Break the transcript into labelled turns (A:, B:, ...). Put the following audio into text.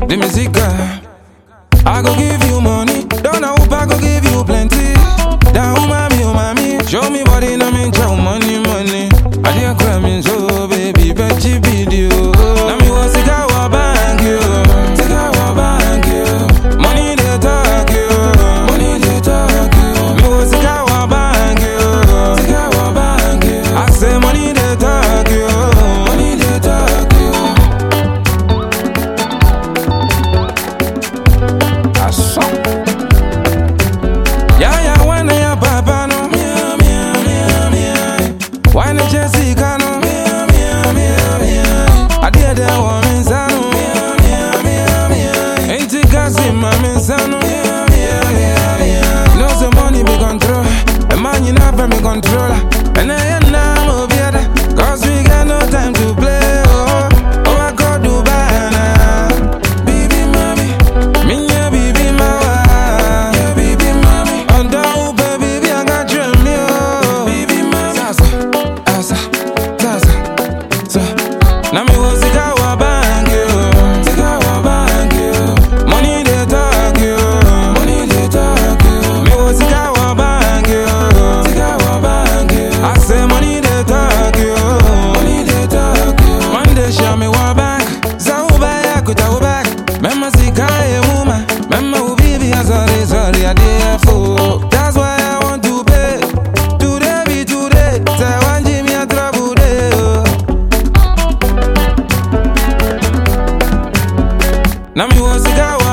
A: the music I go give you money, don't know hope I go give you plenty. Down mommy, oh mommy, show me body, no mean chow money, money. I dear cramming so baby, bet you video. Now me was sick our bank you, sick our bank you. Money they talk you, money they talk you. Me was sick our bank you, sick our bank you. I say money they talk you, money they talk you. I saw. Yeah, when I papa no, why not Jessica no, I did that woman sano, ain't it gassy, mammy sano. Knows the money be control, a man you never me controller, and I am now over here, cause we got no time to play. Oh, I go Dubai now, baby mommy, me yeah, baby mama, yeah, baby mommy, on down, baby, I got dream, baby mommy, Zaza, now me was sick our bank you, sick our bank you, money they talk you, money they talk you. Me was sick our bank you, sick our bank you. I say money they talk you, money they talk you. One day show me one bank, Zauba ya kuta back. Mema sika ye muma, mema ubibi ya sorry I did fool. That's why I want to pay. Today be today, say one Jimmy a trouble day. Now me was sick